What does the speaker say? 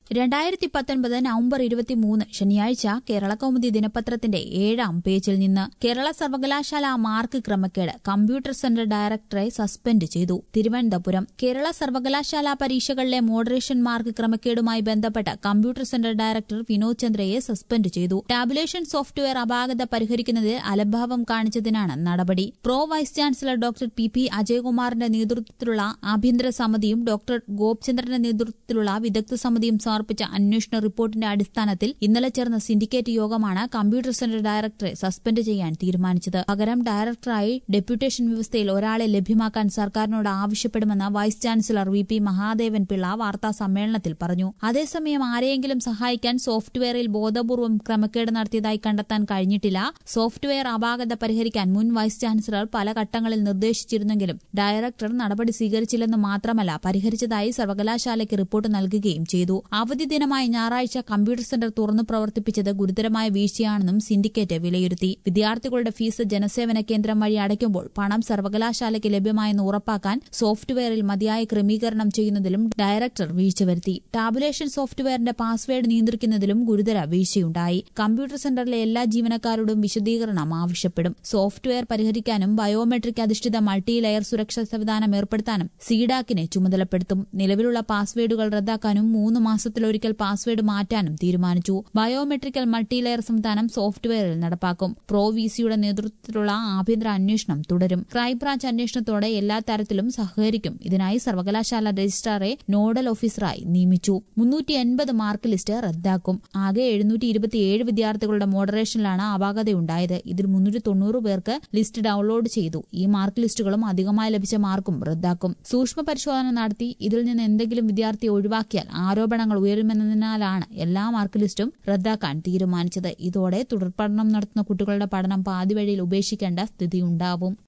2019 November 23 ശനിയാഴ്ച കേരളകൗമുദി ദിനപത്രത്തിന്റെ 7-ാം പേജിൽ നിന്ന് കേരള സർവകലാശാല മാർക്ക് ക്രമക്കേട് കമ്പ്യൂട്ടർ സെന്റർ ഡയറക്ടറെ സസ്പെൻഡ് ചെയ്തു. തിരുവനന്തപുരം കേരള സർവകലാശാല പരീക്ഷകളിലെ മോഡറേഷൻ മാർക്ക് ക്രമക്കേടുമായി ബന്ധപ്പെട്ട കമ്പ്യൂട്ടർ സെന്റർ ഡയറക്ടർ വിനോദ് ചന്ദ്രയെ സസ്പെൻഡ് ചെയ്തു. ടാബുലേഷൻ സോഫ്റ്റ്വെയർ അപാകത പരിഹരിക്കുന്നതിൽ അലംഭാവം കാണിച്ചതിനാണ് നടപടി. Pro vice chancellor doctor P അജയകുമാറിന്റെ നേതൃത്വത്തിലുള്ള ആഭ്യന്തര സമിതിയും ഡോക്ടർ ഗോപചന്ദ്രന്റെ നേതൃത്വത്തിലുള്ള വിദഗ്ധ സമിതിയും സമർപ്പിച്ച അന്വേഷണ റിപ്പോർട്ടിന്റെ അടിസ്ഥാനത്തിൽ ഇന്നലെ ചേർന്ന സിൻഡിക്കേറ്റ് യോഗമാണ് കമ്പ്യൂട്ടർ സെന്റർ ഡയറക്ടറെ സസ്പെൻഡ് ചെയ്യാൻ തീരുമാനിച്ചത്. പകരം ഡയറക്ടറായി ഡെപ്യൂട്ടേഷൻ വ്യവസ്ഥയിൽ ഒരാളെ ലഭ്യമാക്കാൻ സർക്കാരിനോട് ആവശ്യപ്പെടുമെന്ന് vice chancellor V Mahadevan Pillai വാർത്താ സമ്മേളനത്തിൽ പറഞ്ഞു. അതേസമയം ആരെയെങ്കിലും സഹായിക്കാൻ സോഫ്റ്റ്വെയറിൽ ബോധപൂർവം ക്രമക്കേട് നടത്തിയതായി കണ്ടെത്താൻ കഴിഞ്ഞിട്ടില്ല. സോഫ്റ്റ്വെയർ അപാകത പരിഹരിക്കാൻ മുൻ വൈസ് ചാൻസലർ പല ഘട്ടങ്ങളിൽ നിർദ്ദേശിച്ചിരുന്നെങ്കിലും ഡയറക്ടർ നടപടി സ്വീകരിച്ചില്ലെന്ന് മാത്രമല്ല പരിഹരിച്ചതായി സർവകലാശാലയ്ക്ക് റിപ്പോർട്ട് നൽകുകയും ചെയ്തു. അവധി ദിനമായ ഞായറാഴ്ച കമ്പ്യൂട്ടർ സെന്റർ തുറന്നു പ്രവർത്തിപ്പിച്ചത് ഗുരുതരമായ വീഴ്ചയാണെന്നും സിൻഡിക്കേറ്റ് വിലയിരുത്തി. വിദ്യാർത്ഥികളുടെ ഫീസ് ജനസേവന കേന്ദ്രം വഴി അടയ്ക്കുമ്പോൾ പണം സർവകലാശാലയ്ക്ക് ലഭ്യമായെന്ന് ഉറപ്പാക്കാൻ സോഫ്റ്റ്വെയറിൽ മതിയായ ക്രമീകരണം ചെയ്യുന്നതിലും ഡയറക്ടർ വീഴ്ച വരുത്തി. ടാബുലേഷൻ സോഫ്റ്റ്വെയറിന്റെ പാസ്വേഡ് നിയന്ത്രിക്കുന്നതിലും ഗുരുതര വീഴ്ചയുണ്ടായി. കമ്പ്യൂട്ടർ സെന്ററിലെ എല്ലാ ജീവനക്കാരോടും വിശദീകരണം ആവശ്യപ്പെടും. സോഫ്റ്റ്വെയർ പരിഹരിക്കാനും ബയോമെട്രിക് അധിഷ്ഠിത മൾട്ടി ലെയർ സുരക്ഷാ സംവിധാനം ഏർപ്പെടുത്താനും സീഡാക്കിനെ ചുമതലപ്പെടുത്തും. നിലവിലുള്ള പാസ്വേഡുകൾ റദ്ദാക്കാനും 3 മാസത്തിലൊരിക്കൽ പാസ്വേഡ് മാറ്റാനും തീരുമാനിച്ചു. ബയോമെട്രിക്കൽ മൾട്ടി ലെയർ സംവിധാനം സോഫ്റ്റ്വെയറിൽ നടപ്പാക്കും. പ്രോ വിസിയുടെ നേതൃത്വത്തിലുള്ള ആഭ്യന്തര അന്വേഷണം തുടരും. ക്രൈംബ്രാഞ്ച് അന്വേഷണത്തോടെ എല്ലാ തരത്തിലും സഹകരിക്കും. ഇതിനായി സർവകലാശാല രജിസ്ട്രാറെ നോഡൽ ഓഫീസറായി നിയമിച്ചു. 380 മാർക്ക് ലിസ്റ്റ് റദ്ദാക്കും. ആകെ 727 വിദ്യാർത്ഥികളുടെ മോഡറേഷനിലാണ് അപാകതയുണ്ടായത്. ഇതിൽ 390 പേർക്ക് ലിസ്റ്റ് ഡൌൺലോഡ് ചെയ്തു. ഈ മാർക്ക് ലിസ്റ്റുകളും അധികമായി ലഭിച്ച മാർക്കും റദ്ദാക്കും. സൂക്ഷ്മ പരിശോധന നടത്തി ഇതിൽ നിന്ന് എന്തെങ്കിലും വിദ്യാർത്ഥിയെ ഒഴിവാക്കിയാൽ ആരോപണങ്ങൾ ഉയരുമെന്നതിനാലാണ് എല്ലാ മാർക്ക് ലിസ്റ്റും റദ്ദാക്കാൻ തീരുമാനിച്ചത്. ഇതോടെ തുടർപഠനം നടത്തുന്ന കുട്ടികളുടെ പഠനം പാതിവഴിയിൽ ഉപേക്ഷിക്കേണ്ട സ്ഥിതിയുണ്ടാവും.